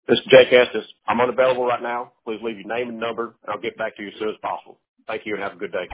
This is Jake Estes. I'm unavailable right now. Please leave your name and number, and I'll get back to you as soon as possible. Thank you, and have a good day.